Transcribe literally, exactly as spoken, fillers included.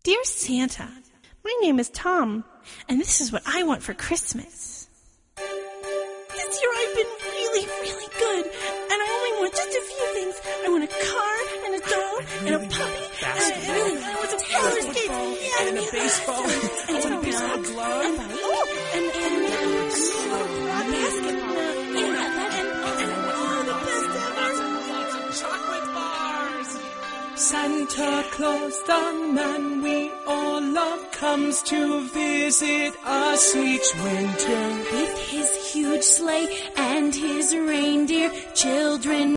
Dear Santa, my name is Tom, and this is what I want for Christmas. This year I've been really, really good, and I only want just a few things. I want a car, and a dog, and a puppy, and I really want some roller skates, yeah, and a baseball, and and a baseball glove, and oh, and and and a basketball, yeah, and and oh, the best ever. Lots of chocolate bars. Santa Claus, the man we all love, comes to visit us each winter with his huge sleigh and his reindeer children.